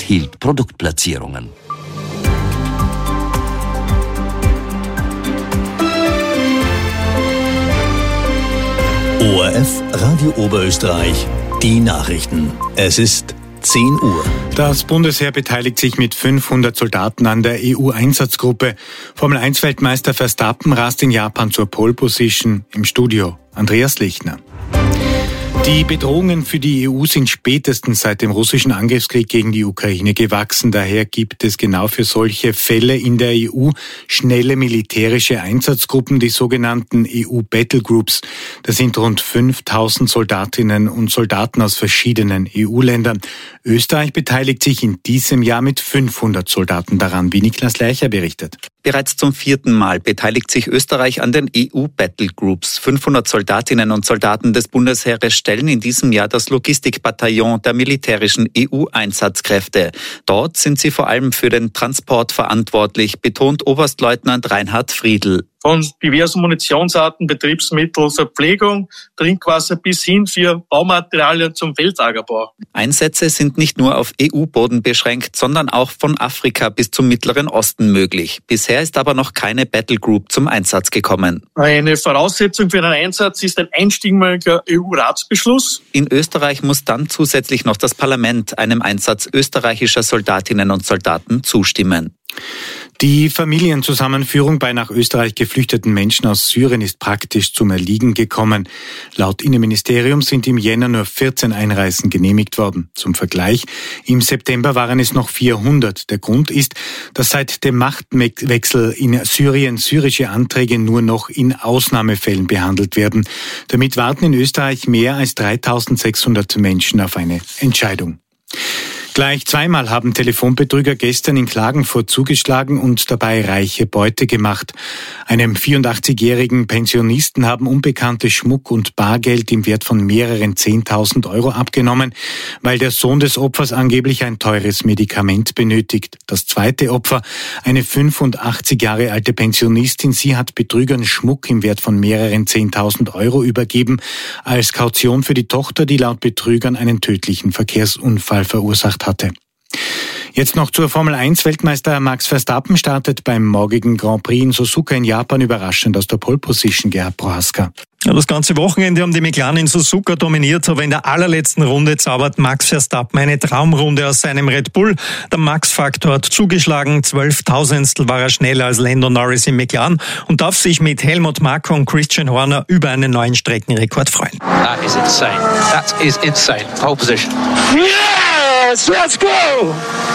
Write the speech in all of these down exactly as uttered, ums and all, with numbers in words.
enthielt Produktplatzierungen. O R F Radio Oberösterreich, die Nachrichten. Es ist zehn Uhr. Das Bundesheer beteiligt sich mit fünfhundert Soldaten an der E U-Einsatzgruppe. Formel eins Weltmeister Verstappen rast in Japan zur Pole Position. Im Studio Andreas Lechner. Die Bedrohungen für die E U sind spätestens seit dem russischen Angriffskrieg gegen die Ukraine gewachsen. Daher gibt es genau für solche Fälle in der E U schnelle militärische Einsatzgruppen, die sogenannten E U-Battlegroups. Das sind rund fünftausend Soldatinnen und Soldaten aus verschiedenen E U-Ländern. Österreich beteiligt sich in diesem Jahr mit fünfhundert Soldaten daran, wie Niklas Leicher berichtet. Bereits zum vierten Mal beteiligt sich Österreich an den E U-Battlegroups. fünfhundert Soldatinnen und Soldaten des Bundesheeres stellen in diesem Jahr das Logistikbataillon der militärischen E U-Einsatzkräfte. Dort sind sie vor allem für den Transport verantwortlich, betont Oberstleutnant Reinhard Friedl. Von diversen Munitionsarten, Betriebsmittel, Verpflegung, Trinkwasser bis hin für Baumaterialien zum Feldlagerbau. Einsätze sind nicht nur auf E U-Boden beschränkt, sondern auch von Afrika bis zum Mittleren Osten möglich. Bisher ist aber noch keine Battlegroup zum Einsatz gekommen. Eine Voraussetzung für einen Einsatz ist ein einstimmiger E U-Ratsbeschluss. In Österreich muss dann zusätzlich noch das Parlament einem Einsatz österreichischer Soldatinnen und Soldaten zustimmen. Die Familienzusammenführung bei nach Österreich geflüchteten Menschen aus Syrien ist praktisch zum Erliegen gekommen. Laut Innenministerium sind im Jänner nur vierzehn Einreisen genehmigt worden. Zum Vergleich, im September waren es noch vierhundert. Der Grund ist, dass seit dem Machtwechsel in Syrien syrische Anträge nur noch in Ausnahmefällen behandelt werden. Damit warten in Österreich mehr als dreitausendsechshundert Menschen auf eine Entscheidung. Gleich zweimal haben Telefonbetrüger gestern in Klagenfurt zugeschlagen und dabei reiche Beute gemacht. Einem vierundachtzigjährigen Pensionisten haben Unbekannte Schmuck und Bargeld im Wert von mehreren zehntausend Euro abgenommen, weil der Sohn des Opfers angeblich ein teures Medikament benötigt. Das zweite Opfer, eine fünfundachtzig Jahre alte Pensionistin, sie hat Betrügern Schmuck im Wert von mehreren zehntausend Euro übergeben, als Kaution für die Tochter, die laut Betrügern einen tödlichen Verkehrsunfall verursacht hat. hatte. Jetzt noch zur Formel eins Weltmeister Max Verstappen startet beim morgigen Grand Prix in Suzuka in Japan überraschend aus der Pole Position, Gerhard Prohaska. Ja, das ganze Wochenende haben die McLaren in Suzuka dominiert, aber in der allerletzten Runde zaubert Max Verstappen eine Traumrunde aus seinem Red Bull. Der Max-Faktor hat zugeschlagen, zwölftausendstel war er schneller als Lando Norris im McLaren und darf sich mit Helmut Marko und Christian Horner über einen neuen Streckenrekord freuen. That is insane. That is insane. Pole position. Yes, let's go!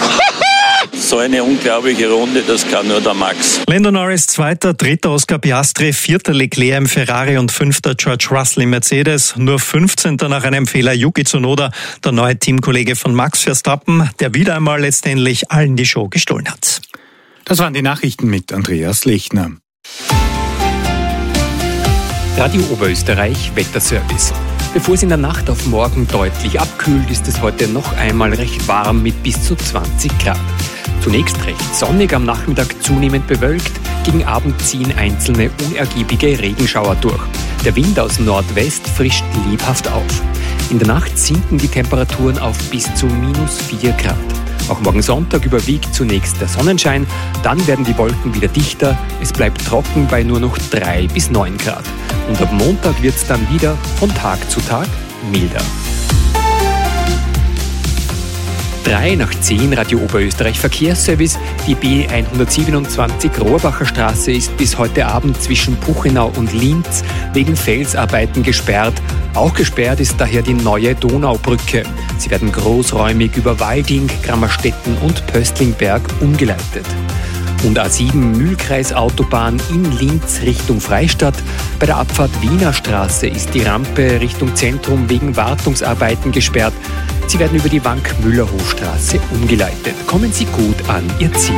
So eine unglaubliche Runde, das kann nur der Max. Lando Norris zweiter, dritter Oscar Piastri, vierter Leclerc im Ferrari und fünfter George Russell im Mercedes. Nur fünfzehnter nach einem Fehler Yuki Tsunoda, der neue Teamkollege von Max Verstappen, der wieder einmal letztendlich allen die Show gestohlen hat. Das waren die Nachrichten mit Andreas Lechner. Radio Oberösterreich Wetterservice. Bevor es in der Nacht auf morgen deutlich abkühlt, ist es heute noch einmal recht warm mit bis zu zwanzig Grad. Zunächst recht sonnig, am Nachmittag zunehmend bewölkt, gegen Abend ziehen einzelne unergiebige Regenschauer durch. Der Wind aus Nordwest frischt lebhaft auf. In der Nacht sinken die Temperaturen auf bis zu minus vier Grad. Auch morgen Sonntag überwiegt zunächst der Sonnenschein, dann werden die Wolken wieder dichter, es bleibt trocken bei nur noch drei bis neun Grad. Und ab Montag wird es dann wieder von Tag zu Tag milder. drei nach zehn Radio Oberösterreich Verkehrsservice. Die B hundertsiebenundzwanzig Rohrbacher Straße ist bis heute Abend zwischen Puchenau und Linz wegen Felsarbeiten gesperrt. Auch gesperrt ist daher die neue Donaubrücke. Sie werden großräumig über Walding, Grammerstetten und Pöstlingberg umgeleitet. Und A sieben Mühlkreisautobahn in Linz Richtung Freistadt. Bei der Abfahrt Wiener Straße ist die Rampe Richtung Zentrum wegen Wartungsarbeiten gesperrt. Sie werden über die Wank-Müller-Hofstraße umgeleitet. Kommen Sie gut an Ihr Ziel.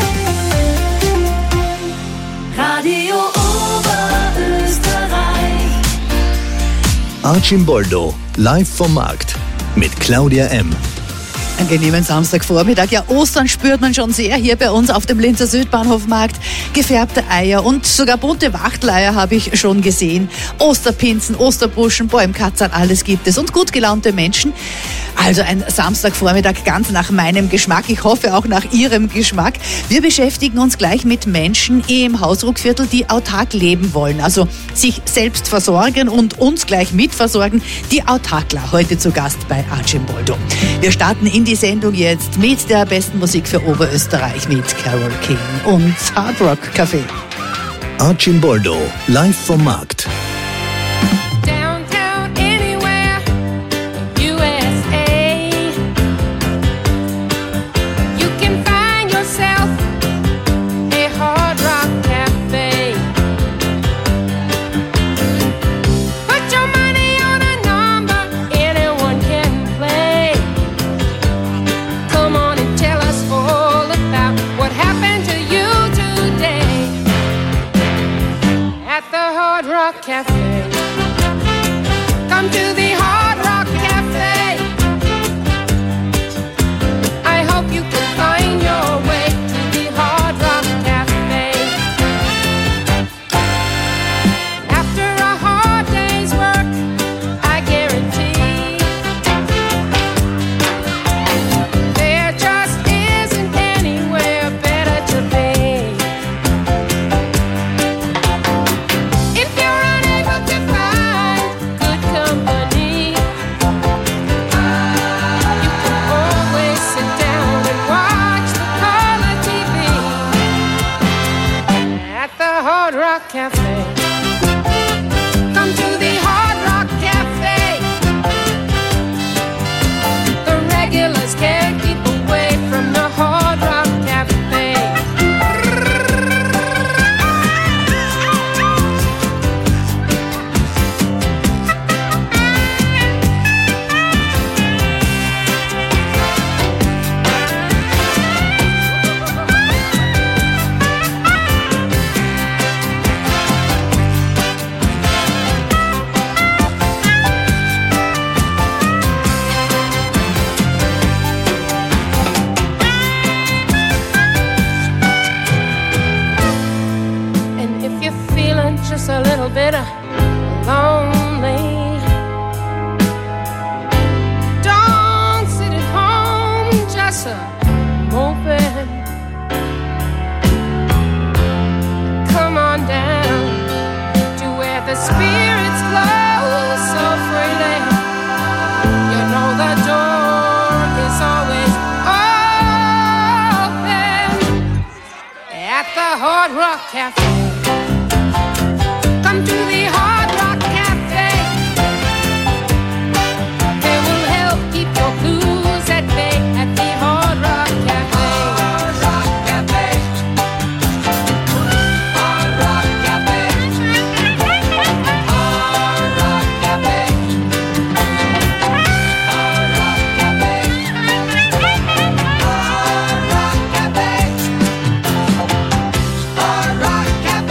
Radio Oberösterreich. Archimboldo, live vom Markt mit Claudia M. Angenehmen Samstagvormittag. Ja, Ostern spürt man schon sehr hier bei uns auf dem Linzer Südbahnhofmarkt. Gefärbte Eier und sogar bunte Wachteleier habe ich schon gesehen. Osterpinzen, Osterbuschen, Bäumkatzern, alles gibt es. Und gut gelaunte Menschen. Also ein Samstagvormittag ganz nach meinem Geschmack. Ich hoffe auch nach Ihrem Geschmack. Wir beschäftigen uns gleich mit Menschen im Hausruckviertel, die autark leben wollen. Also sich selbst versorgen und uns gleich mitversorgen. Die Autarkler, heute zu Gast bei Archimboldo. Wir starten in die Sendung jetzt mit der besten Musik für Oberösterreich mit Carole King und Hard Rock Café. Archimboldo, live vom Markt. Cafe. Come to the Hard Rock Cafe. I hope you can find your way to the Hard Rock Cafe. After a hard day's work, I guarantee there just isn't anywhere better to be. Cafe. Come to the Hard Rock Cafe. The regulars can't keep away from the Hard Rock Cafe. Just a little bit of lonely. Don't sit at home just a moping. Come on down to where the spirits flow so freely. You know the door is always open at the Hard Rock Cafe. Come to the Hard Rock Cafe. They will help keep your blues at bay at the Hard Rock Cafe. Hard Rock Cafe. Hard Rock Cafe. Hard Rock Cafe. Hard Rock Cafe. Hard Rock Cafe. Hard Rock Cafe.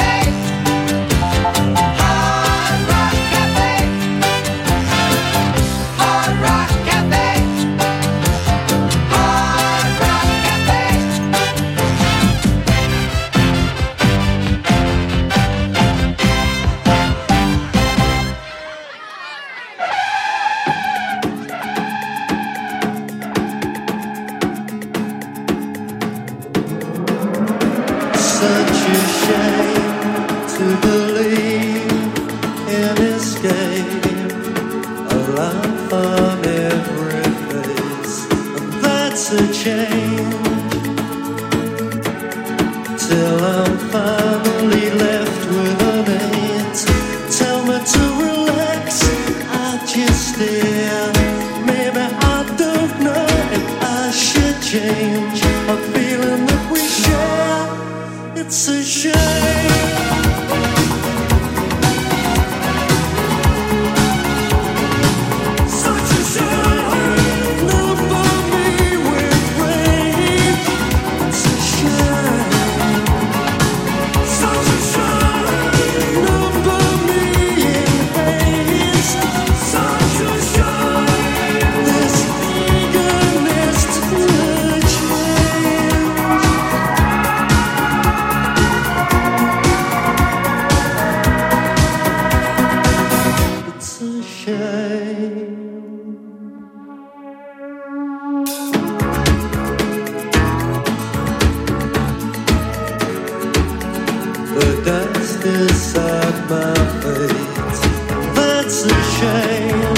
decide my fate. That's a shame.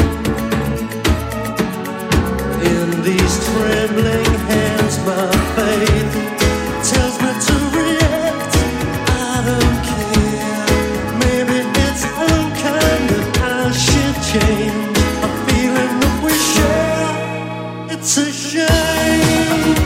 In these trembling hands, my faith tells me to react. I don't care. Maybe it's unkind that I should change a feeling that we share. It's a shame.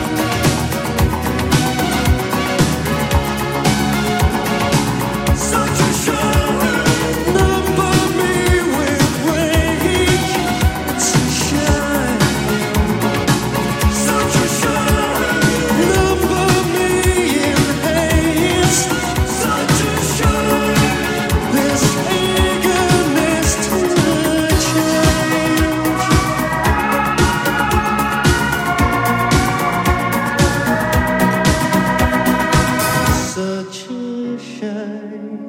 Such a shame. Number me with rage. It's a shame. Such a shame. Number me in haste. Such a shame. This eagerness to change. Such a shame.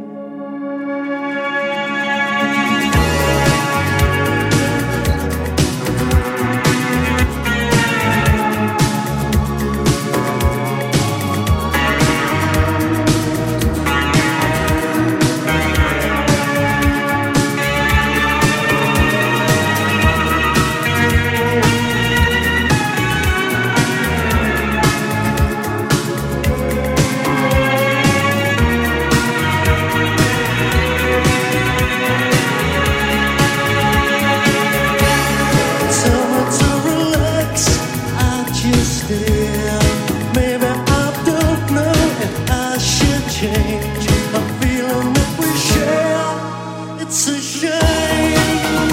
Tell me to relax, I just stare. Maybe I don't know if I should change a feeling that we share. It's a shame.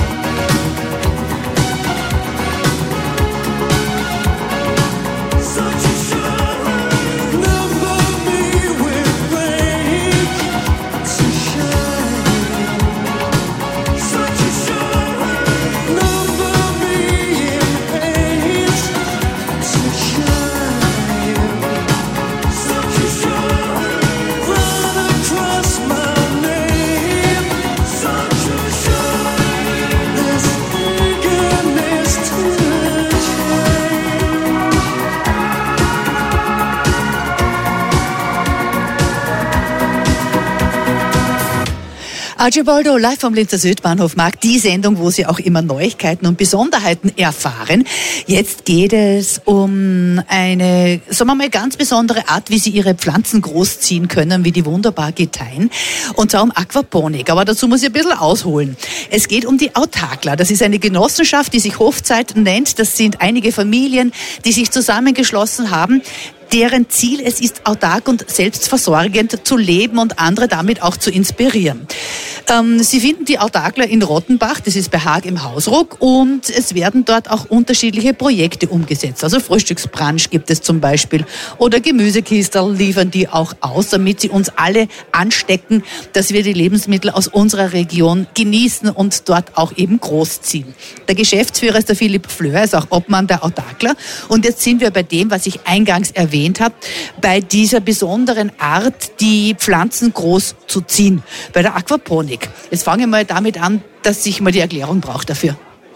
Such a shame. Number me with rage. It's a shame. Such a shame. Number me in haste. It's a shame. Such a shame. Run across my name. Such a shame. This eagerness to change. Archibaldo live vom Linzer Südbahnhof Markt, die Sendung, wo Sie auch immer Neuigkeiten und Besonderheiten erfahren. Jetzt geht es um eine, sagen wir mal, ganz besondere Art, wie Sie Ihre Pflanzen großziehen können, wie die wunderbar gedeihen. Und zwar um Aquaponik. Aber dazu muss ich ein bisschen ausholen. Es geht um die Autakler. Das ist eine Genossenschaft, die sich Hofzeit nennt. Das sind einige Familien, die sich zusammengeschlossen haben, deren Ziel es ist, autark und selbstversorgend zu leben und andere damit auch zu inspirieren. Ähm, Sie finden die Autakler in Rottenbach, das ist bei Haag im Hausruck, und es werden dort auch unterschiedliche Projekte umgesetzt. Also Frühstücksbrunch gibt es zum Beispiel oder Gemüsekistel liefern die auch aus, damit sie uns alle anstecken, dass wir die Lebensmittel aus unserer Region genießen und dort auch eben großziehen. Der Geschäftsführer ist der Philipp Fleur, ist auch Obmann der Autakler, und jetzt sind wir bei dem, was ich eingangs erwähnt habe, bei dieser besonderen Art, die Pflanzen groß zu ziehen, bei der Aquaponik. Jetzt fange ich mal damit an, dass ich mal die Erklärung brauche dafür.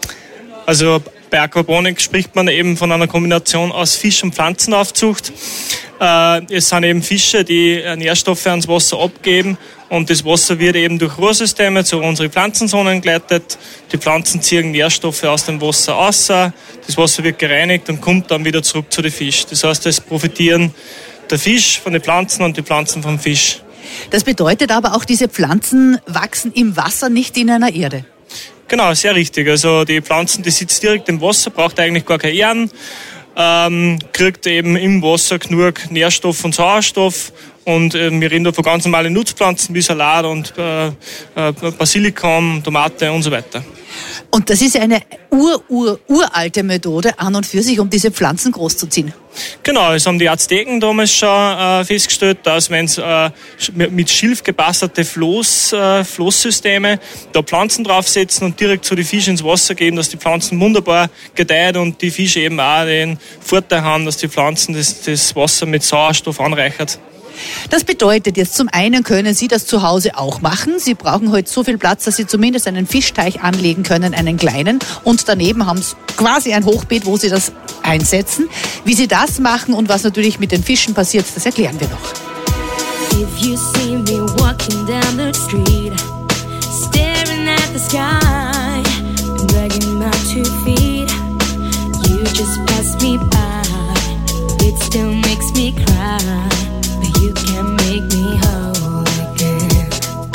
Also bei Aquaponik spricht man eben von einer Kombination aus Fisch- und Pflanzenaufzucht. Äh, es sind eben Fische, die Nährstoffe ans Wasser abgeben, und das Wasser wird eben durch Rohrsysteme zu unseren Pflanzenzonen geleitet. Die Pflanzen ziehen Nährstoffe aus dem Wasser raus, das Wasser wird gereinigt und kommt dann wieder zurück zu den Fischen. Das heißt, es profitieren der Fisch von den Pflanzen und die Pflanzen vom Fisch. Das bedeutet aber auch, diese Pflanzen wachsen im Wasser, nicht in einer Erde. Genau, sehr richtig. Also die Pflanzen, die sitzt direkt im Wasser, braucht eigentlich gar keine Erden, ähm, kriegt eben im Wasser genug Nährstoff und Sauerstoff. Und äh, wir reden da von ganz normalen Nutzpflanzen wie Salat und äh, äh, Basilikum, Tomate und so weiter. Und das ist eine ur, ur, uralte Methode an und für sich, um diese Pflanzen großzuziehen. Genau, es haben die Azteken damals schon äh, festgestellt, dass wenn es äh, mit Schilf gebasterte Floß, äh, Floßsysteme da Pflanzen draufsetzen und direkt zu den Fischen ins Wasser geben, dass die Pflanzen wunderbar gedeiht und die Fische eben auch den Vorteil haben, dass die Pflanzen das, das Wasser mit Sauerstoff anreichert. Das bedeutet jetzt, zum einen können Sie das zu Hause auch machen. Sie brauchen heute so viel Platz, dass Sie zumindest einen Fischteich anlegen können, einen kleinen. Und daneben haben Sie quasi ein Hochbeet, wo Sie das einsetzen. Wie Sie das machen und was natürlich mit den Fischen passiert, das erklären wir noch. If you see me walking down the street, staring at the sky, dragging my two feet, you just pass me by. It still makes me cry, but you can make me whole again.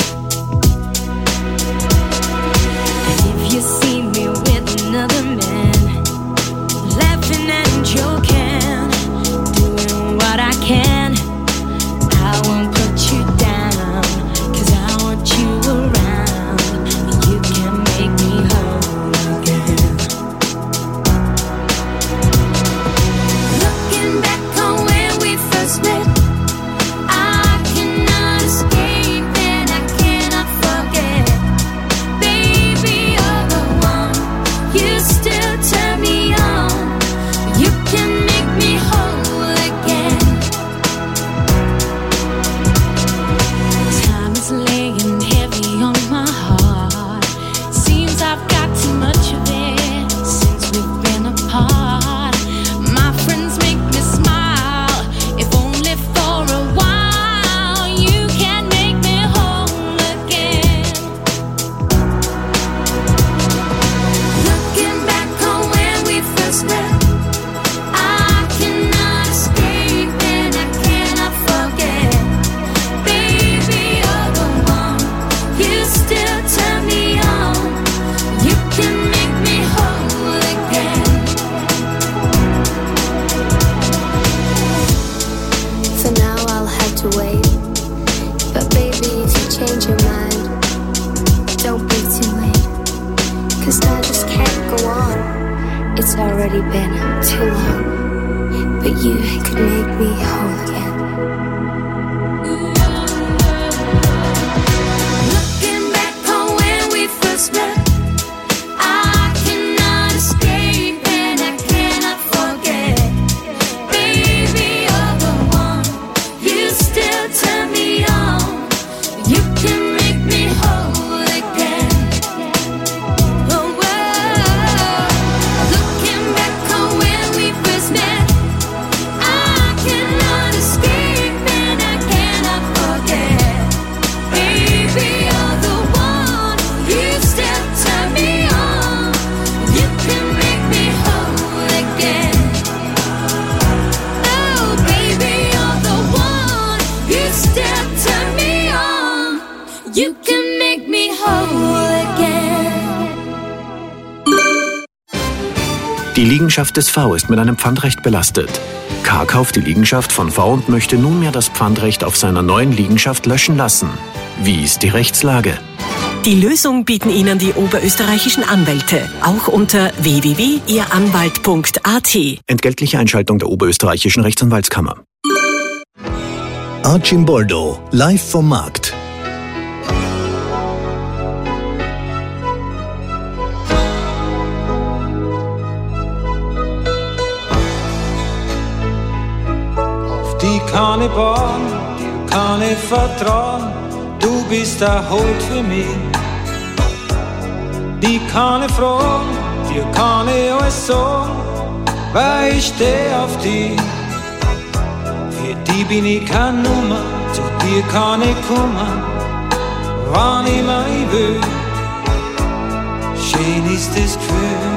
And if you see me with another man, laughing and joking, doing what I can, I won't put you down, 'cause I want you around, and you can make me whole again. Looking back on when we first met, I cannot escape and I cannot forget. Baby, you're the one, you still turn me on, you can make me whole again. Time is laying heavy on my heart, seems I've got too much of it since we've been apart. My friends make me smile, if only for a while. You can make me whole again. Looking back on when we first met, I cannot escape and I cannot forget. Baby, you're the one, you still turn me on, you can make me whole again. For now I'll have to wait, but baby, if you change your mind, don't be too late, 'cause I just can't go on. It's already been too long, but you could make me whole again. Looking back on when we first met, I cannot escape and I cannot forget. Baby, you're the one, you still turn me on, you can make me whole again. Oh, whoa. Looking back on when we first met, I cannot escape and I cannot forget. Baby, you're the one, you still turn me on, you can make me whole again. Oh, baby, you're the one, you still turn me on, you can make me whole again. Die Liegenschaft des V ist mit einem Pfandrecht belastet. K kauft die Liegenschaft von V und möchte nunmehr das Pfandrecht auf seiner neuen Liegenschaft löschen lassen. Wie ist die Rechtslage? Die Lösung bieten Ihnen die oberösterreichischen Anwälte, auch unter w w w punkt ihr anwalt punkt a t. Entgeltliche Einschaltung der oberösterreichischen Rechtsanwaltskammer. Archimboldo, live vom Markt. Die kann ich bauen, dir kann ich vertrauen, du bist der Halt für mich. Die kann ich fragen, dir kann ich alles sagen, weil ich steh auf die. Für die bin ich keine Nummer, zu dir kann ich kommen, wann immer ich will. Schön ist das Gefühl,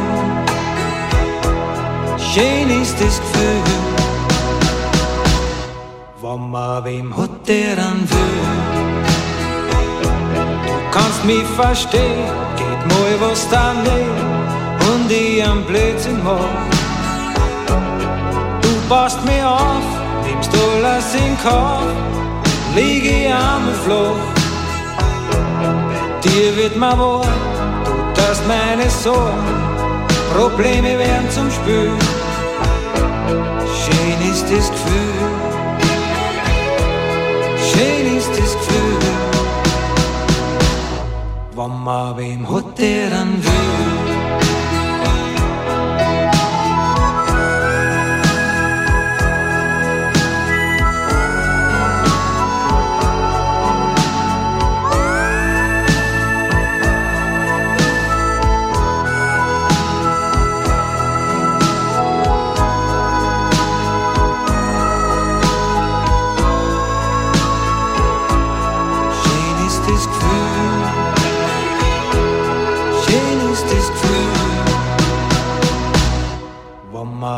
schön ist das Gefühl. Wenn man wem hat, der dann will. Du kannst mich verstehen, geht mal was daneben und ich am Blödsinn mach. Du passt mir auf, nimmst alles in Kauf, lieg ich einmal flach. Bei dir wird mir wahr, du tust meine Sorgen, Probleme werden zum Spül. Schön ist das Gefühl, schön ist das Gefühl, wenn man wem hat, der dann will.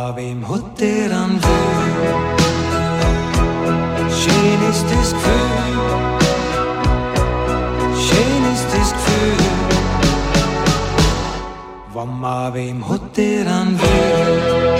Mama, wem hat der dann will? Schön ist das Gefühl, schön ist das Gefühl. Mama, wem hat der dann will?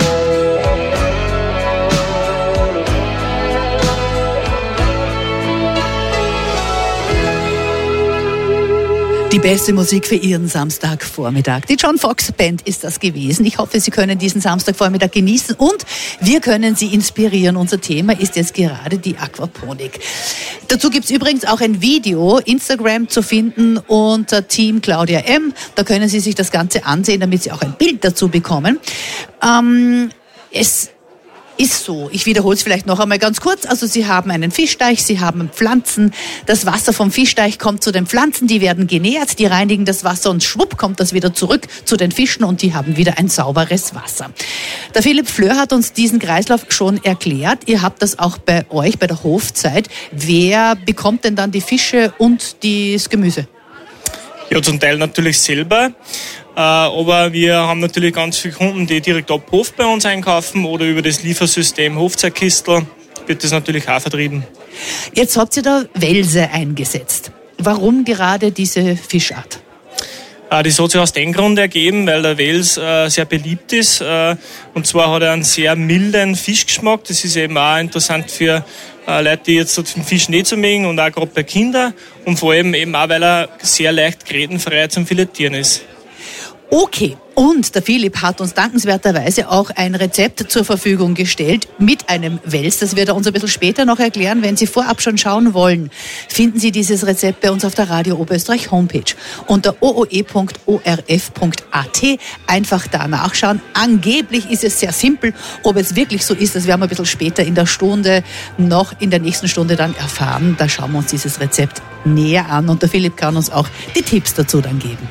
Die beste Musik für Ihren Samstagvormittag. Die John Fox Band ist das gewesen. Ich hoffe, Sie können diesen Samstagvormittag genießen und wir können Sie inspirieren. Unser Thema ist jetzt gerade die Aquaponik. Dazu gibt's übrigens auch ein Video, Instagram zu finden unter Team Claudia M. Da können Sie sich das Ganze ansehen, damit Sie auch ein Bild dazu bekommen. Ähm, es ist so, ich wiederhole es vielleicht noch einmal ganz kurz, also Sie haben einen Fischteich, Sie haben Pflanzen, das Wasser vom Fischteich kommt zu den Pflanzen, die werden genährt, die reinigen das Wasser und schwupp kommt das wieder zurück zu den Fischen und die haben wieder ein sauberes Wasser. Der Philipp Fleur hat uns diesen Kreislauf schon erklärt, ihr habt das auch bei euch, bei der Hofzeit. Wer bekommt denn dann die Fische und das Gemüse? Ja, zum Teil natürlich selber. Äh, aber wir haben natürlich ganz viele Kunden, die direkt ab Hof bei uns einkaufen oder über das Liefersystem Hofzeitkistel wird das natürlich auch vertrieben. Jetzt habt ihr da Welse eingesetzt. Warum gerade diese Fischart? Äh, das hat sich aus dem Grund ergeben, weil der Wels äh, sehr beliebt ist. Äh, und zwar hat er einen sehr milden Fischgeschmack. Das ist eben auch interessant für äh, Leute, die jetzt so den Fisch nicht so mögen und auch gerade bei Kindern. Und vor allem eben auch, weil er sehr leicht grätenfrei zum Filetieren ist. Okay, und der Philipp hat uns dankenswerterweise auch ein Rezept zur Verfügung gestellt mit einem Wels. Das wird er uns ein bisschen später noch erklären. Wenn Sie vorab schon schauen wollen, finden Sie dieses Rezept bei uns auf der Radio Oberösterreich Homepage unter o o e punkt o r f punkt a t. Einfach da nachschauen. Angeblich ist es sehr simpel. Ob es wirklich so ist, das werden wir ein bisschen später in der Stunde, noch in der nächsten Stunde dann erfahren. Da schauen wir uns dieses Rezept näher an und der Philipp kann uns auch die Tipps dazu dann geben.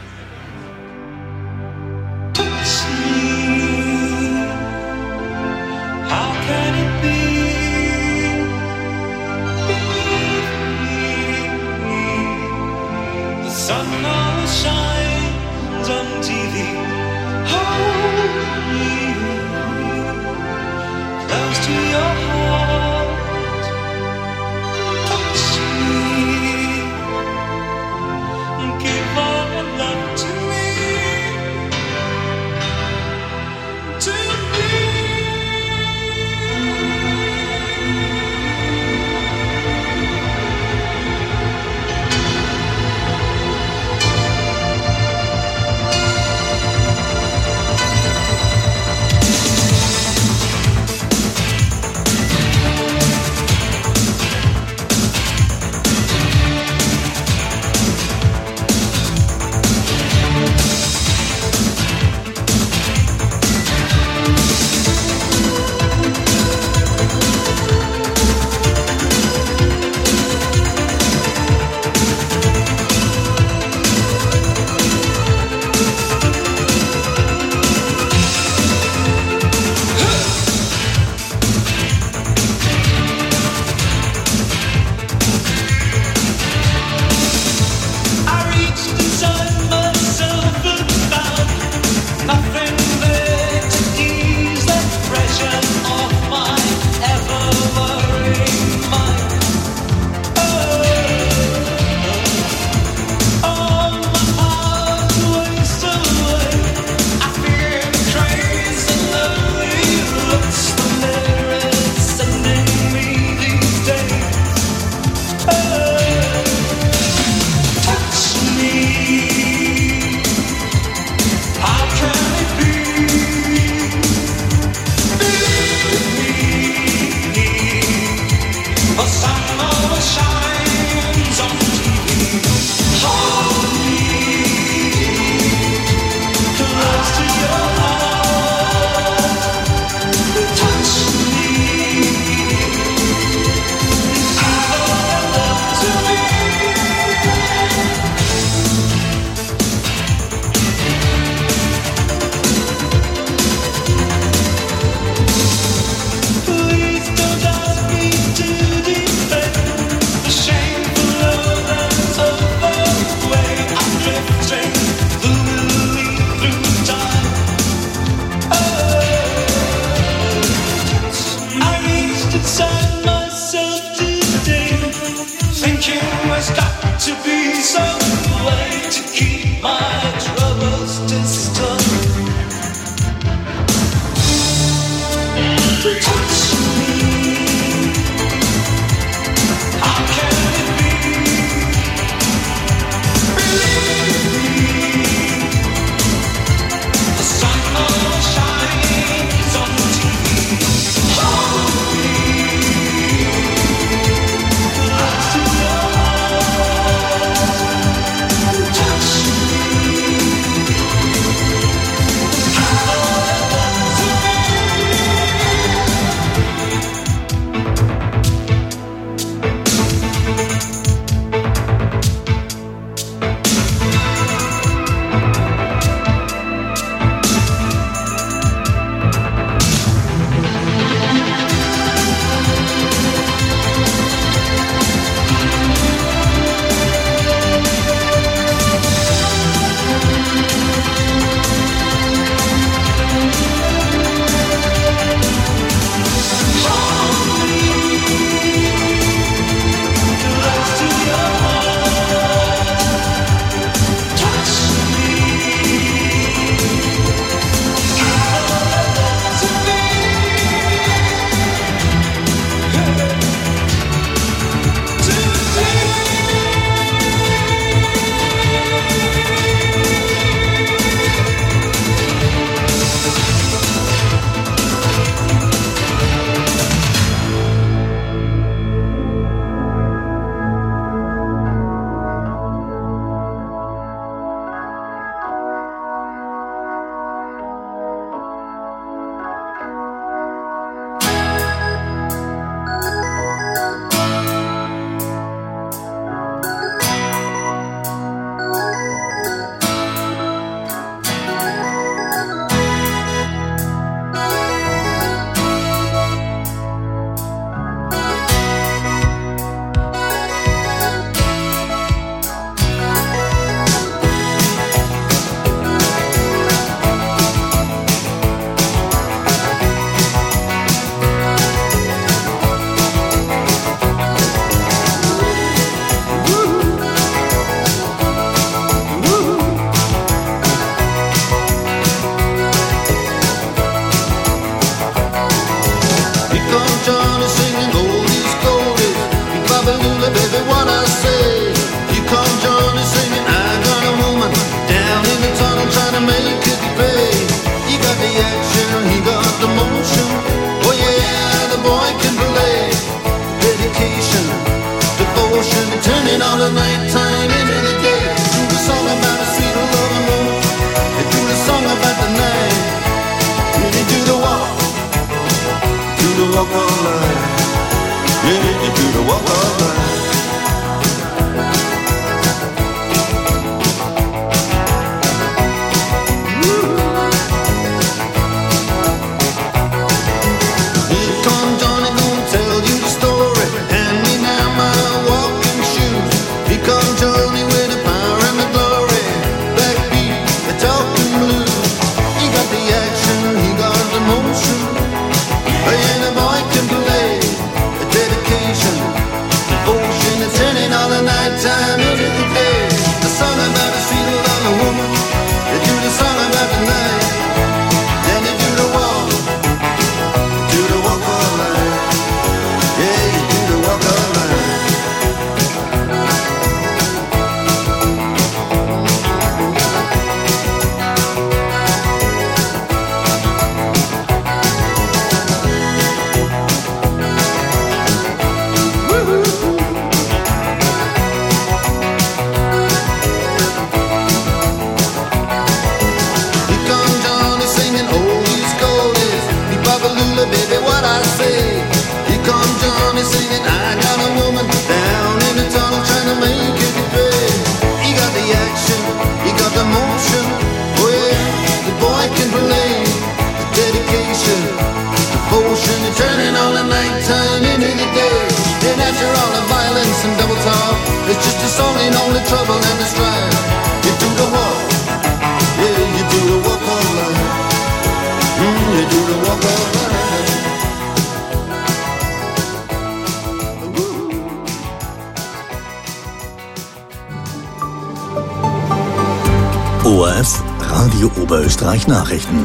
O R F Radio Oberösterreich Nachrichten.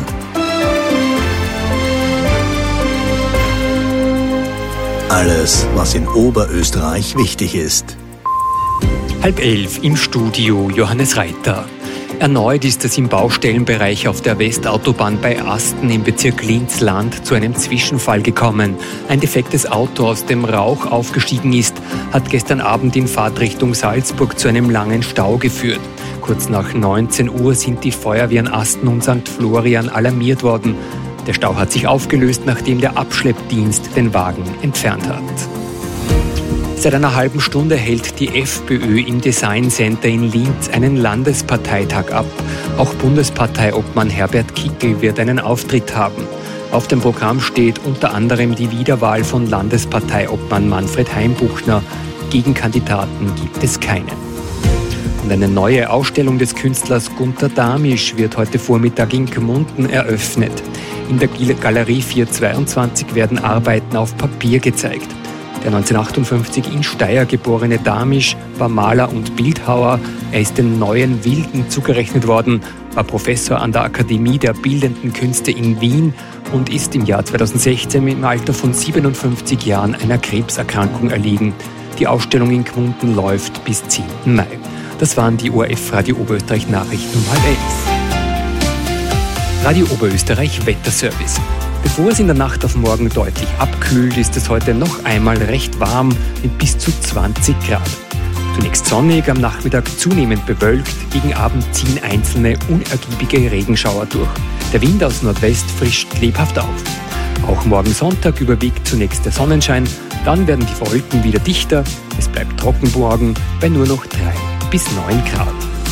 Alles, was in Oberösterreich wichtig ist. Halb elf im Studio Johannes Reiter. Erneut ist es im Baustellenbereich auf der Westautobahn bei Asten im Bezirk Linz-Land zu einem Zwischenfall gekommen. Ein defektes Auto aus dem Rauch aufgestiegen ist, hat gestern Abend in Fahrtrichtung Salzburg zu einem langen Stau geführt. Kurz nach neunzehn Uhr sind die Feuerwehren Asten und Sankt Florian alarmiert worden. Der Stau hat sich aufgelöst, nachdem der Abschleppdienst den Wagen entfernt hat. Seit einer halben Stunde hält die FPÖ im Design Center in Linz einen Landesparteitag ab. Auch Bundesparteiobmann Herbert Kickl wird einen Auftritt haben. Auf dem Programm steht unter anderem die Wiederwahl von Landesparteiobmann Manfred Heimbuchner. Gegenkandidaten gibt es keinen. Und eine neue Ausstellung des Künstlers Gunter Damisch wird heute Vormittag in Gmunden eröffnet. In der Galerie vierhundertzweiundzwanzig werden Arbeiten auf Papier gezeigt. Der neunzehnhundertachtundfünfzig in Steyr geborene Damisch war Maler und Bildhauer. Er ist den neuen Wilden zugerechnet worden, war Professor an der Akademie der Bildenden Künste in Wien und ist im Jahr zweitausendsechzehn im Alter von siebenundfünfzig Jahren einer Krebserkrankung erlegen. Die Ausstellung in Gmunden läuft bis zehnten Mai. Das waren die O R F Radio Oberösterreich Nachrichten um halb elf. Radio Oberösterreich Wetterservice. Bevor es in der Nacht auf morgen deutlich abkühlt, ist es heute noch einmal recht warm mit bis zu zwanzig Grad. Zunächst sonnig, am Nachmittag zunehmend bewölkt, gegen Abend ziehen einzelne unergiebige Regenschauer durch. Der Wind aus Nordwest frischt lebhaft auf. Auch morgen Sonntag überwiegt zunächst der Sonnenschein, dann werden die Wolken wieder dichter, es bleibt trocken morgen bei nur noch drei bis neun Grad.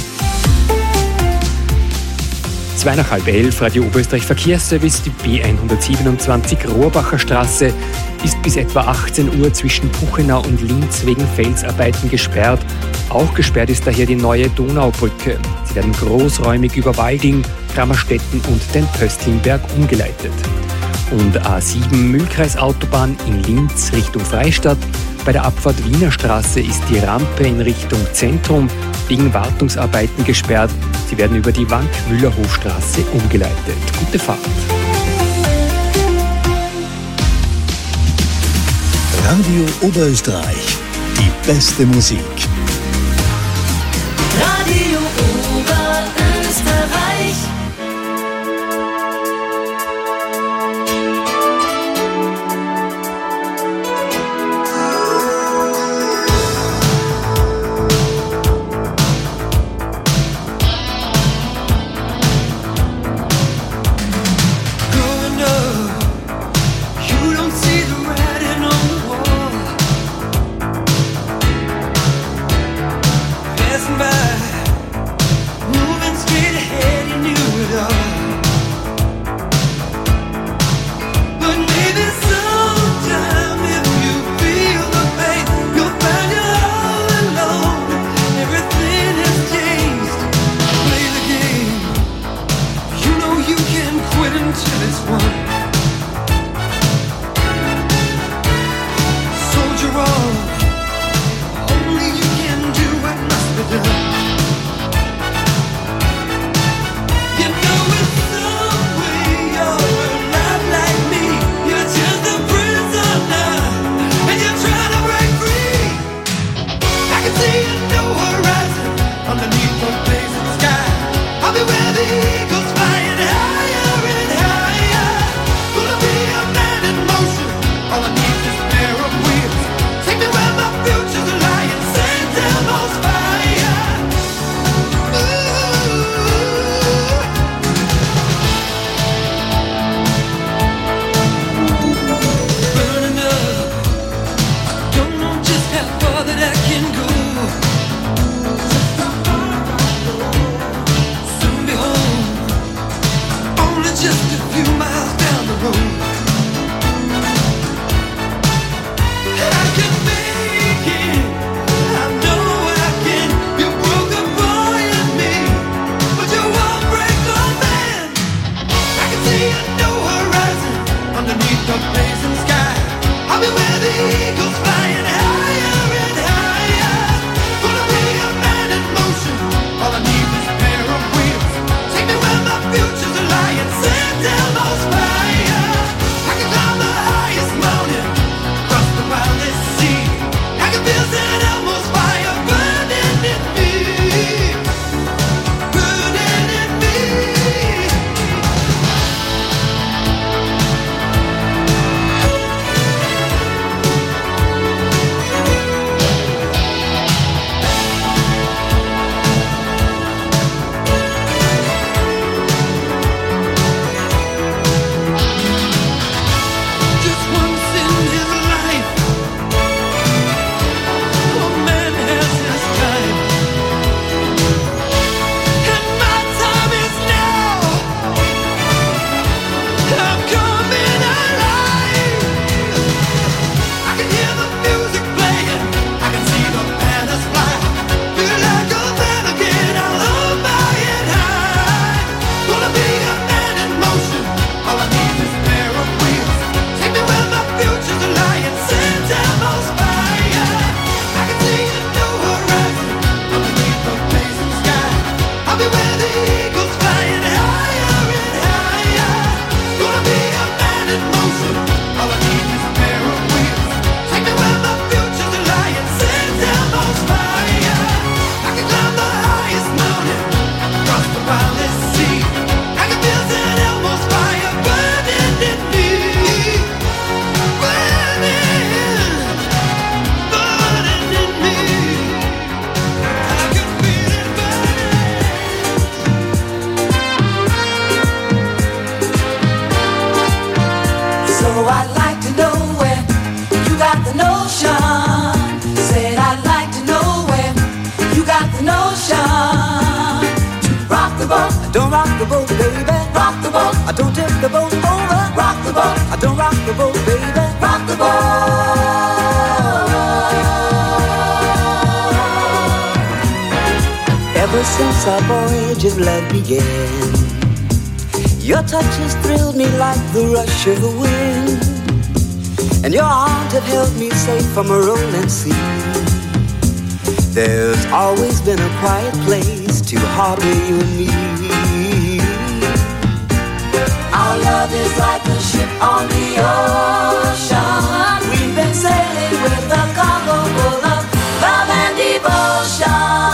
Zwei nach halb elf, Radio Oberösterreich Verkehrsservice, die B hundertsiebenundzwanzig Rohrbacher Straße ist bis etwa achtzehn Uhr zwischen Puchenau und Linz wegen Felsarbeiten gesperrt. Auch gesperrt ist daher die neue Donaubrücke. Sie werden großräumig über Walding, Kramerstetten und den Pöstlingberg umgeleitet. Und A sieben Mühlkreisautobahn in Linz Richtung Freistadt. Bei der Abfahrt Wiener Straße ist die Rampe in Richtung Zentrum wegen Wartungsarbeiten gesperrt. Sie werden über die Wank-Müller-Hofstraße umgeleitet. Gute Fahrt. Radio Oberösterreich. Die beste Musik. Radio Oberösterreich. I'll be where the eagles flying higher and higher. I don't tip the boat over. Rock the boat. I don't rock the boat, baby. Rock the boat. Ever since our voyage of love began, your touch has thrilled me like the rush of the wind, and your arms have held me safe from a rolling sea. There's always been a quiet place to harbor you and me. Our love is like a ship on the ocean. We've been sailing with a cargo full of love and devotion.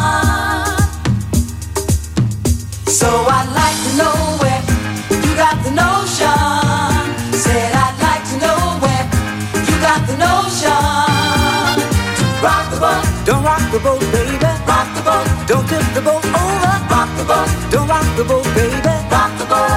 So I'd like to know where you got the notion. Said I'd like to know where you got the notion. Rock the boat, don't rock the boat, baby. Rock the boat, don't tip the boat over. Rock the boat, don't rock the boat, baby. Rock the boat.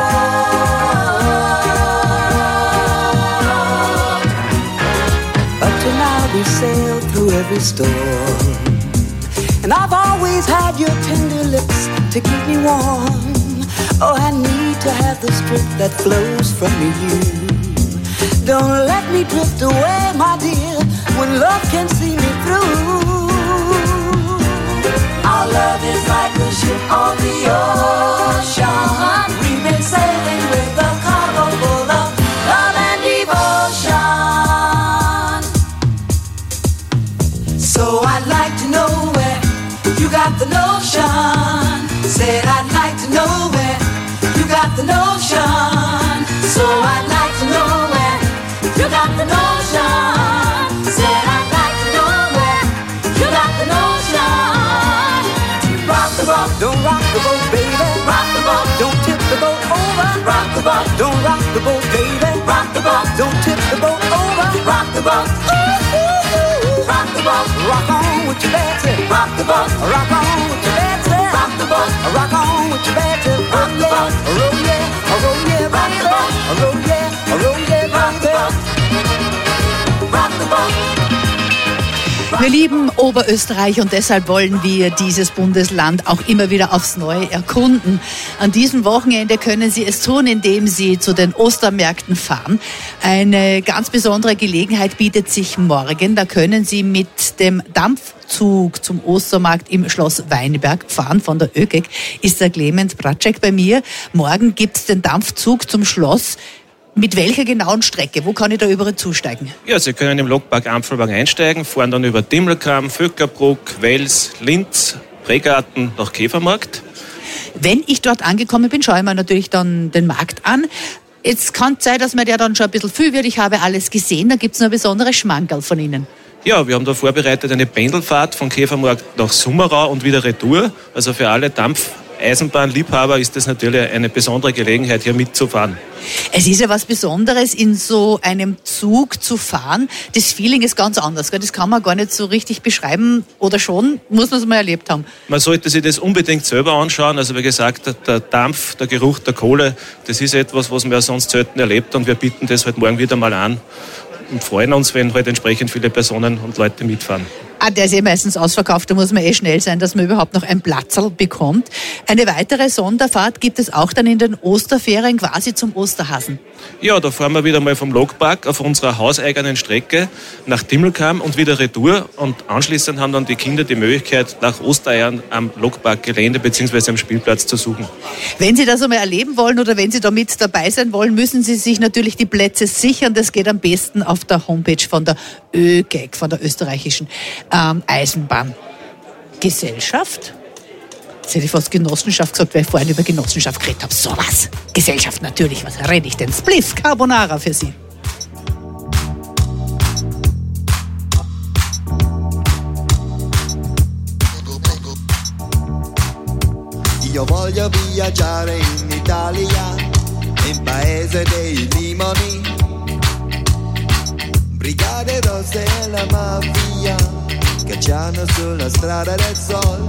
Up to now we sailed through every storm, and I've always had your tender lips to keep me warm. Oh, I need to have the strength that flows from you. Don't let me drift away, my dear, when love can see me through. Our love is like a ship on the ocean. We've been sailing with a cargo full of love and devotion. So I'd like to know where you got the notion. Said I'd like to know where you got the notion. So I'd like to know where you got the notion. Said I'd like to know where you got the notion. Rock the boat, don't rock the boat, baby. Rock the boat, don't tip the boat over. Rock the boat, don't rock the boat, baby. Rock the boat, don't tip the boat over. Rock the boat, ooh, ooh, ooh. Rock the boat, rock on with your bad tip. Rock the boat, rock on with your bad tip. Rock the boat, rock on with your bad tip. Rock the boat, roll yeah, roll yeah, rock the boat, roll yeah, roll yeah, rock the boat, rock the boat. Wir lieben Oberösterreich und deshalb wollen wir dieses Bundesland auch immer wieder aufs Neue erkunden. An diesem Wochenende können Sie es tun, indem Sie zu den Ostermärkten fahren. Eine ganz besondere Gelegenheit bietet sich morgen. Da können Sie mit dem Dampfzug zum Ostermarkt im Schloss Weinberg fahren. Von der ÖGEG ist der Clemens Bratschek bei mir. Morgen gibt es den Dampfzug zum Schloss. Mit welcher genauen Strecke? Wo kann ich da überall zusteigen? Ja, Sie können im Lokpark Ampfelberg einsteigen, fahren dann über Dimmelkamm, Vöcklerbruck, Wels, Linz, Pregarten nach Käfermarkt. Wenn ich dort angekommen bin, schaue ich mir natürlich dann den Markt an. Jetzt kann es sein, dass mir der dann schon ein bisschen viel wird. Ich habe alles gesehen. Da gibt es noch ein besonderes Schmankerl von Ihnen. Ja, wir haben da vorbereitet eine Pendelfahrt von Käfermarkt nach Summerau und wieder retour. Also für alle Dampfeisenbahnliebhaber ist das natürlich eine besondere Gelegenheit, hier mitzufahren. Es ist ja was Besonderes, in so einem Zug zu fahren. Das Feeling ist ganz anders. Gell? Das kann man gar nicht so richtig beschreiben. Oder schon? Muss man es mal erlebt haben. Man sollte sich das unbedingt selber anschauen. Also wie gesagt, der Dampf, der Geruch der Kohle, das ist etwas, was man ja sonst selten erlebt. Und wir bieten das halt morgen wieder mal an. Und freuen uns, wenn halt entsprechend viele Personen und Leute mitfahren. Ah, der ist eh meistens ausverkauft, da muss man eh schnell sein, dass man überhaupt noch ein Platzl bekommt. Eine weitere Sonderfahrt gibt es auch dann in den Osterferien quasi zum Osterhasen. Ja, da fahren wir wieder mal vom Lokpark auf unserer hauseigenen Strecke nach Dimmelkamm und wieder retour. Und anschließend haben dann die Kinder die Möglichkeit, nach Ostereiern am Lokparkgelände bzw. am Spielplatz zu suchen. Wenn Sie das einmal erleben wollen oder wenn Sie da mit dabei sein wollen, müssen Sie sich natürlich die Plätze sichern. Das geht am besten auf der Homepage von der ÖGEG, von der österreichischen ähm, Eisenbahngesellschaft. Jetzt hätte ich fast Genossenschaft gesagt, weil ich vorhin über Genossenschaft geredet habe. So was. Gesellschaft natürlich. Was rede ich denn? Spliff Carbonara für Sie. Io voglio viaggiare in Italia, in paese dei limoni, brigate rosse e la mafia, cacciano sulla strada del sol.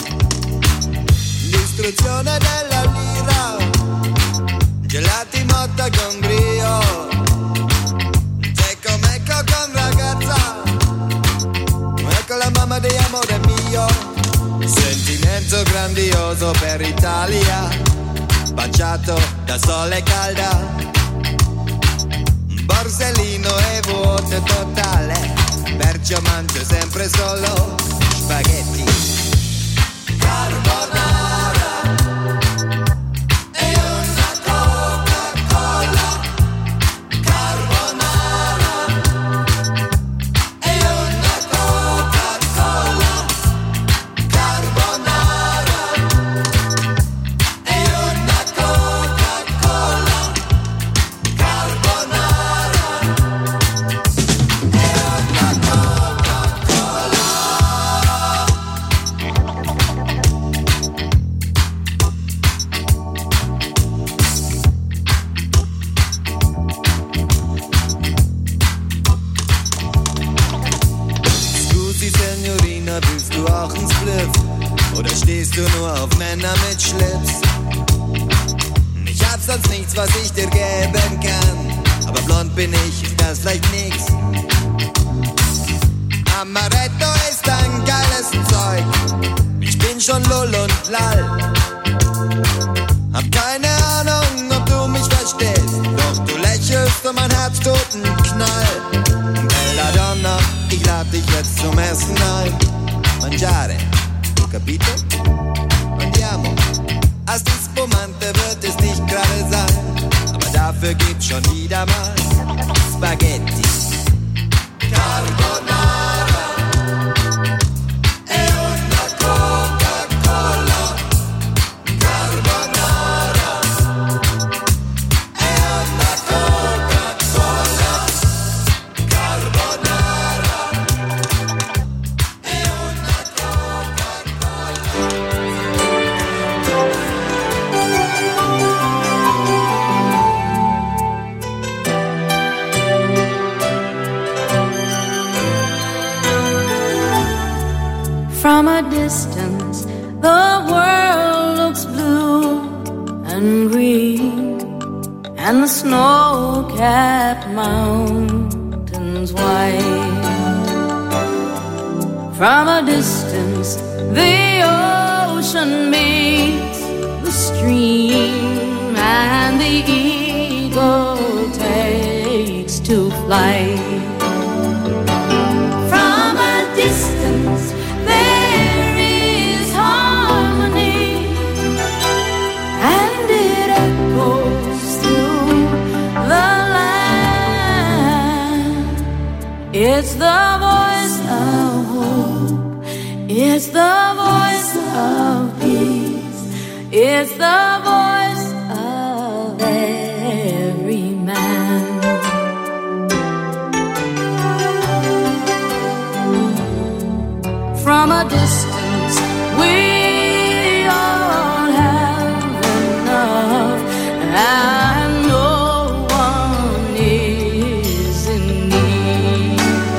L'istruzione della lira, gelati motta con brio, secco mecco con ragazza, ecco la mamma di amore mio, sentimento grandioso per Italia, baciato da sole calda. Borsellino e vuoto totale, perciò mangio sempre solo spaghetti. Carbonara e una Coca-Cola. Carbonara e una Coca-Cola. Carbonara e una Coca-Cola. Carbonara e una Coca-Cola. Scusi, Signorina, willst du auch ins Spliff? Oder stehst du nur auf Männer mit Schlips? Ich hab sonst nichts, was ich dir geben kann, aber blond bin ich, ist das vielleicht nix. Amaretto ist ein geiles Zeug, ich bin schon lull und lall. Hab keine Ahnung, ob du mich verstehst, doch du lächelst und mein Herz tut einen Knall. Belladonna, ich lad dich jetzt zum Essen ein. Mangiare, tu capito? Andiamo. Als die Spumante wird es nicht gerade sein, aber dafür gibt's schon wieder mal Spaghetti. Carbonara e una Coca-Cola. Carbonara e una Coca-Cola. Carbonara e una From a distance, the world looks blue and green, and the snow-capped mountains white. From a distance, the ocean meets the stream, and the eagle takes to flight. From a distance, there is harmony, and it echoes through the land. It's the voice of hope, it's the voice of peace, it's the voice of every man. From a distance, we all have enough, and no one is in need.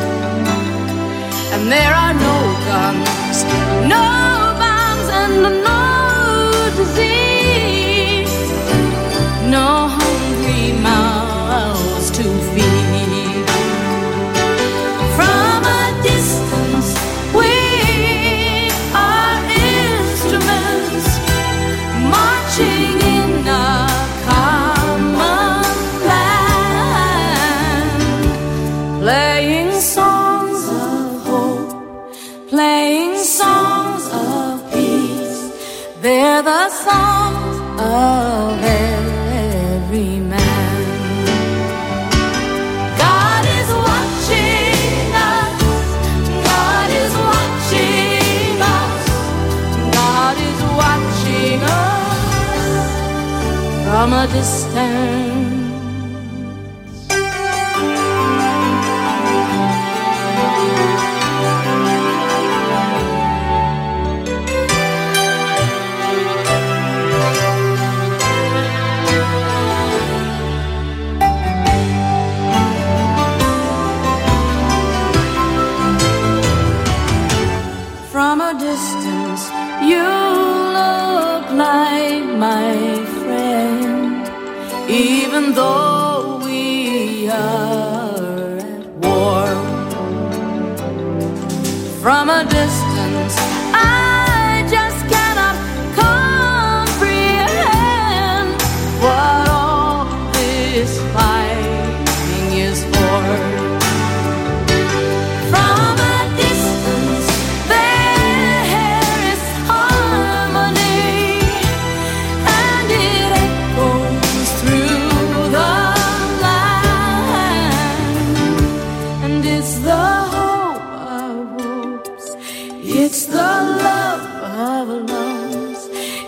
And there are no guns, no bombs, and no disease, no hungry mouths to feed. From a distance, we are instruments marching in a common land, playing songs of hope, playing songs of peace. They're the songs of every man. God is watching us, God is watching us, God is watching us from a distance. From a distance, you look like my friend, even though we are at war. From a distance, I just cannot comprehend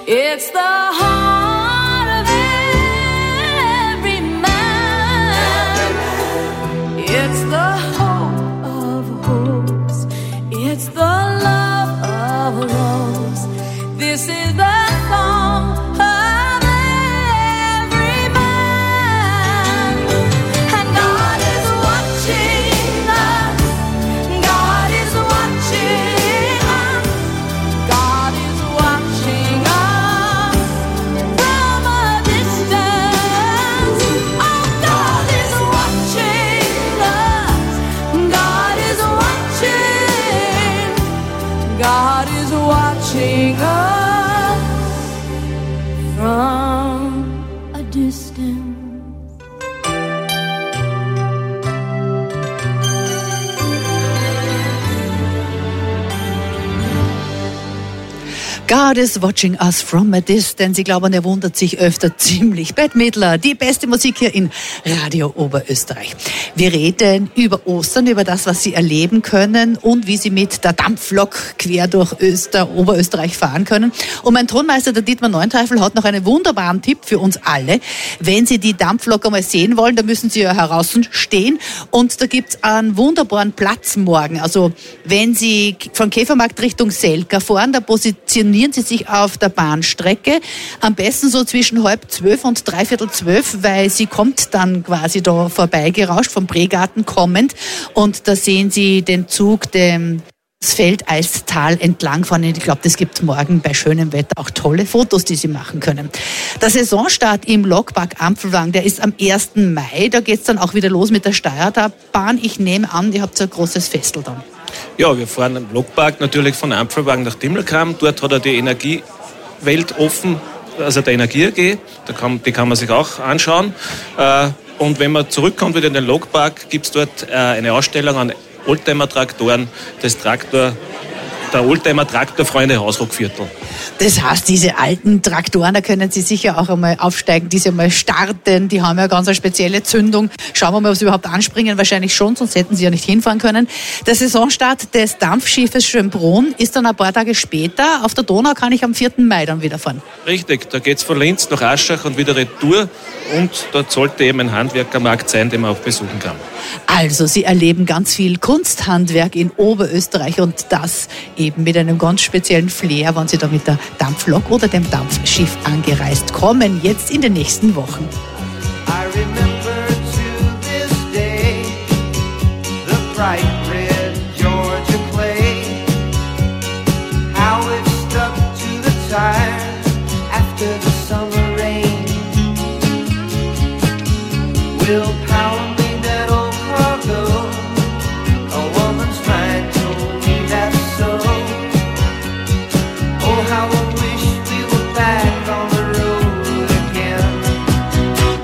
It's the heart of every man. It's the hope of hopes. It's the love of loves. This is the song of every man. And God is watching us. God is watching us. God is watching us from a distance. Oh, God is watching us. God is watching. God is watching us from a distance. God is watching us from a distance. Ich glaube, er wundert sich öfter ziemlich. Bette Midler, die beste Musik hier in Radio Oberösterreich. Wir reden über Ostern, über das, was Sie erleben können und wie Sie mit der Dampflok quer durch Öster, Oberösterreich fahren können. Und mein Tonmeister, der Dietmar Neuenteufel, hat noch einen wunderbaren Tipp für uns alle. Wenn Sie die Dampflok einmal sehen wollen, dann müssen Sie ja heraus stehen. Und da gibt's einen wunderbaren Platz morgen. Also wenn Sie von Käfermarkt Richtung Selka fahren, da positionieren Sie sich auf der Bahnstrecke. Am besten so zwischen halb zwölf und dreiviertel zwölf, weil sie kommt dann quasi da vorbeigerauscht, vom Bregarten kommend. Und da sehen Sie den Zug, dem das Feldeistal entlang fahren. Ich glaube, das gibt morgen bei schönem Wetter auch tolle Fotos, die Sie machen können. Der Saisonstart im Lokpark Ampfelwang, der ist am ersten Mai. Da geht's dann auch wieder los mit der Steuerbahn. Ich nehme an, ihr habt so ein großes Festel dann. Ja, wir fahren im Lokpark natürlich von Ampfelwang nach Dimmelkamm. Dort hat er die Energiewelt offen, also der Energie A G. Da kann, die kann man sich auch anschauen. Und wenn man zurückkommt wieder in den Lokpark, gibt es dort eine Ausstellung an Oldtimer-Traktoren des Traktor, der Oldtimer-Traktorfreunde Hausruckviertel. Das heißt, diese alten Traktoren, da können Sie sicher auch einmal aufsteigen, diese einmal starten. Die haben ja ganz eine spezielle Zündung. Schauen wir mal, ob sie überhaupt anspringen. Wahrscheinlich schon, sonst hätten sie ja nicht hinfahren können. Der Saisonstart des Dampfschiffes Schönbrunn ist dann ein paar Tage später. Auf der Donau kann ich am vierten Mai dann wieder fahren. Richtig, da geht's von Linz nach Aschach und wieder retour. Und dort sollte eben ein Handwerkermarkt sein, den man auch besuchen kann. Also, Sie erleben ganz viel Kunsthandwerk in Oberösterreich und das eben mit einem ganz speziellen Flair, wenn Sie da mit der Dampflok oder dem Dampfschiff angereist kommen, jetzt in den nächsten Wochen. I remember to this day the bright red Georgia clay, how it stuck to the tires after the summer rain. Will power made that old cargo? A woman's mind told me that's so. Oh, how I wish we were back on the road again.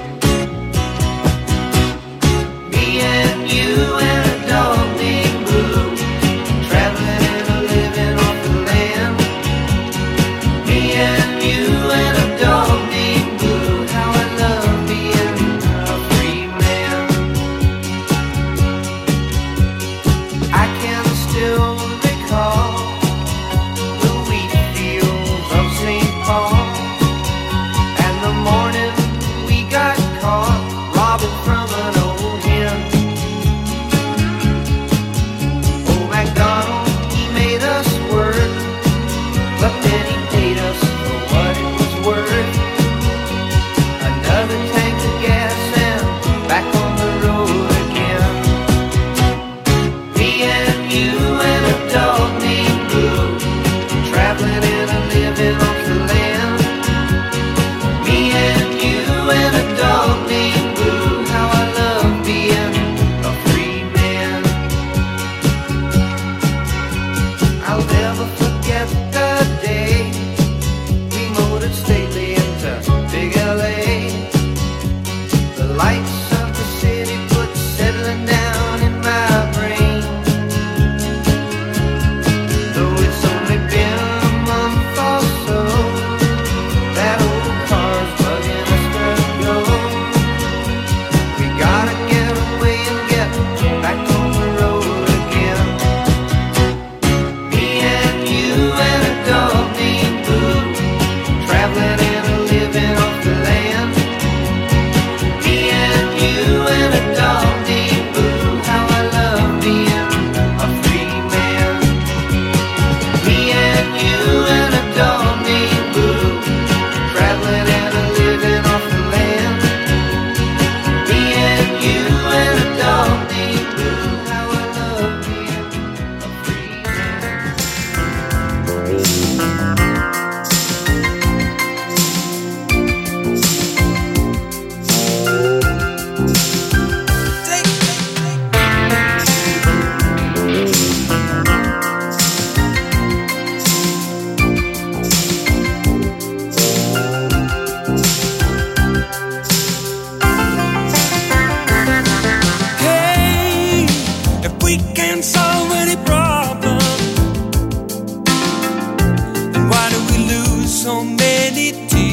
many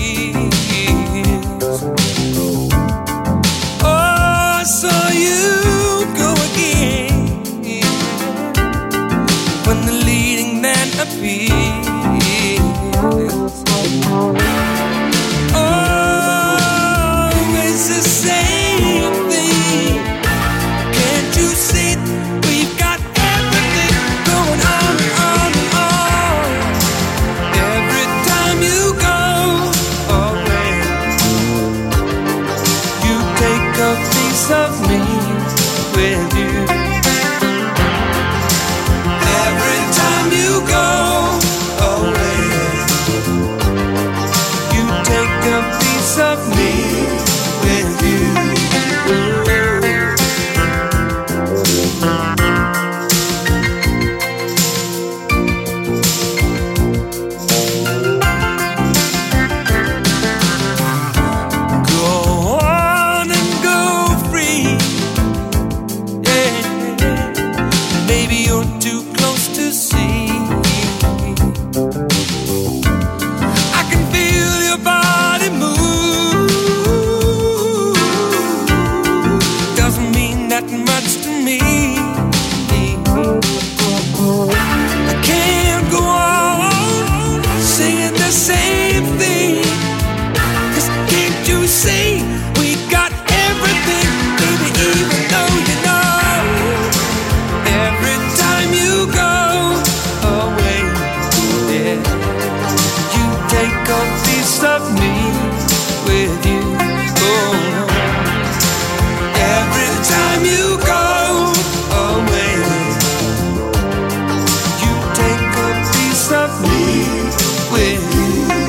tears. Oh, I saw you go again when the leading man appears. Always the same thing. Can't you see we've got everything going on, on, on? Every time you go away, you take a piece of me with you. Every time you go away, you take a piece of me with you. Go on and go free. Yeah. Maybe you're too close to see. I can feel your body move. Doesn't mean that much to me. I can't go on singing the same thing. 'Cause can't you see we got everything, baby, even though you know every time you go away, yeah, you take a piece of me with you. Oh, every time you go away, you take a piece of me with you.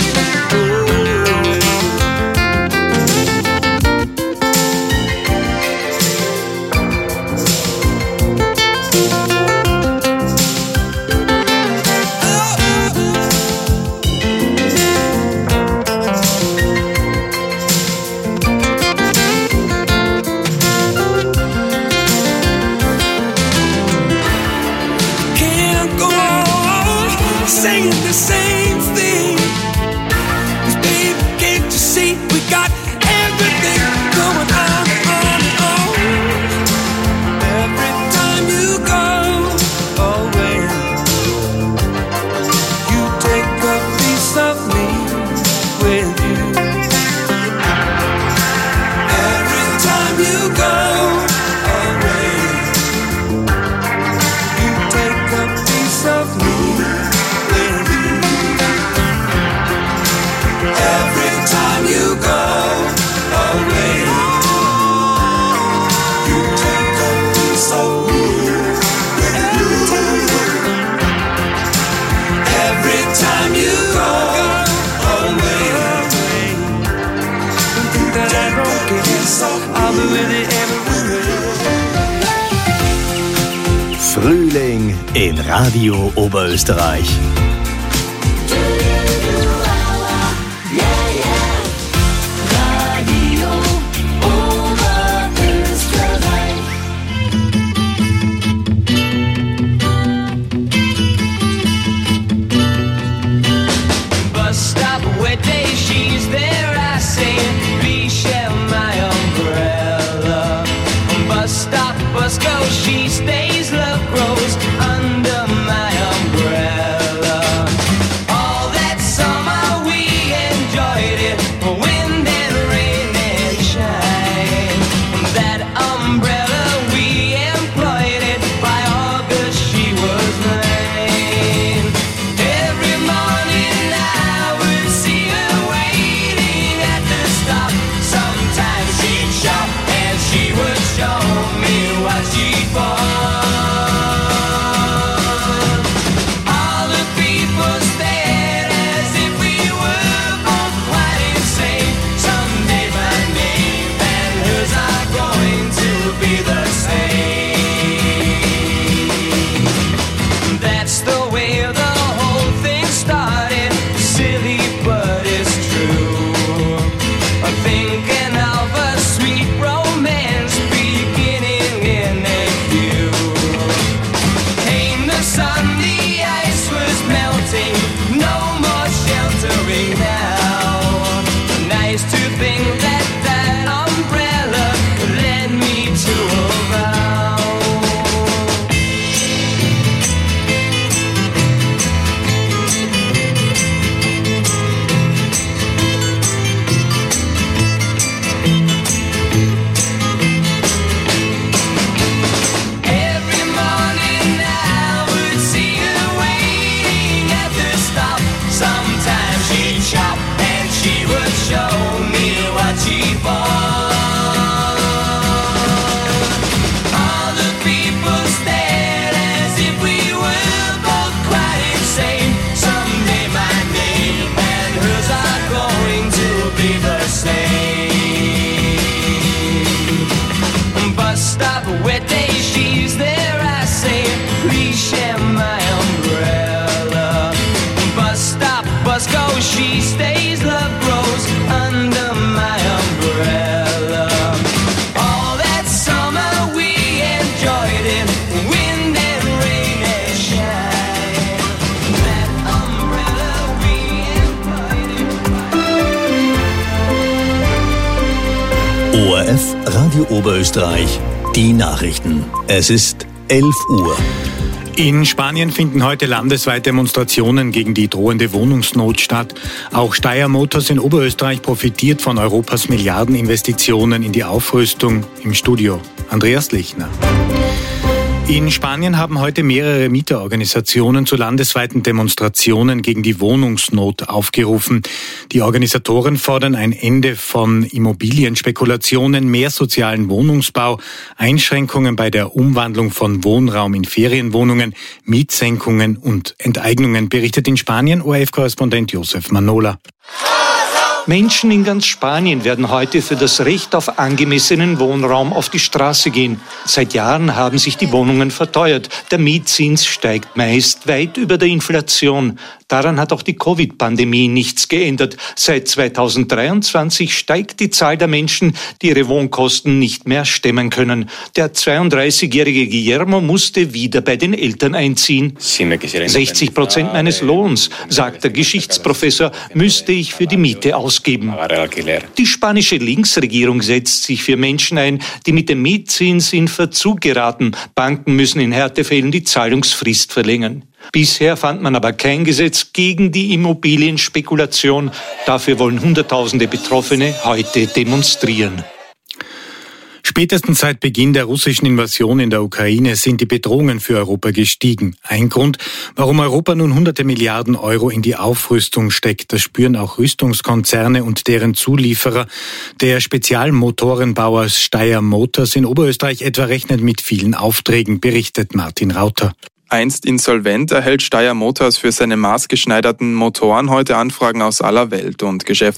Can't go on saying the same thing. 'Cause baby, can't you see we got everything going on, on, on? Every time you go away, you take a piece of me with you. Every time you go away, you take a piece of me with you. Every time you go away, you take a piece of me with you. Every time you go away, don't think that I don't care. I'll be with you everywhere. Frühling in Radio Oberösterreich. Bus stop where day she's there, I say, please share my umbrella. Bus stop, bus go, she stays, love grows under my umbrella. O R F Radio Oberösterreich, die Nachrichten. Es ist elf Uhr. In Spanien finden heute landesweit Demonstrationen gegen die drohende Wohnungsnot statt. Auch Steyr Motors in Oberösterreich profitiert von Europas Milliardeninvestitionen in die Aufrüstung. Im Studio Andreas Lechner. In Spanien haben heute mehrere Mieterorganisationen zu landesweiten Demonstrationen gegen die Wohnungsnot aufgerufen. Die Organisatoren fordern ein Ende von Immobilienspekulationen, mehr sozialen Wohnungsbau, Einschränkungen bei der Umwandlung von Wohnraum in Ferienwohnungen, Mietsenkungen und Enteignungen, berichtet in Spanien O R F-Korrespondent Josef Manola. Menschen in ganz Spanien werden heute für das Recht auf angemessenen Wohnraum auf die Straße gehen. Seit Jahren haben sich die Wohnungen verteuert. Der Mietzins steigt meist weit über der Inflation. Daran hat auch die Covid-Pandemie nichts geändert. Seit zweitausenddreiundzwanzig steigt die Zahl der Menschen, die ihre Wohnkosten nicht mehr stemmen können. Der zweiunddreißigjährige Guillermo musste wieder bei den Eltern einziehen. sechzig Prozent meines Lohns, sagt der Geschichtsprofessor, müsste ich für die Miete ausgeben. Die spanische Linksregierung setzt sich für Menschen ein, die mit dem Mietzins in Verzug geraten. Banken müssen in Härtefällen die Zahlungsfrist verlängern. Bisher fand man aber kein Gesetz gegen die Immobilienspekulation. Dafür wollen Hunderttausende Betroffene heute demonstrieren. Spätestens seit Beginn der russischen Invasion in der Ukraine sind die Bedrohungen für Europa gestiegen. Ein Grund, warum Europa nun hunderte Milliarden Euro in die Aufrüstung steckt. Das spüren auch Rüstungskonzerne und deren Zulieferer. Der Spezialmotorenbauer Steyr Motors in Oberösterreich etwa rechnet mit vielen Aufträgen, berichtet Martin Rauter. Einst insolvent erhält Steyr Motors für seine maßgeschneiderten Motoren heute Anfragen aus aller Welt und Geschäftspartner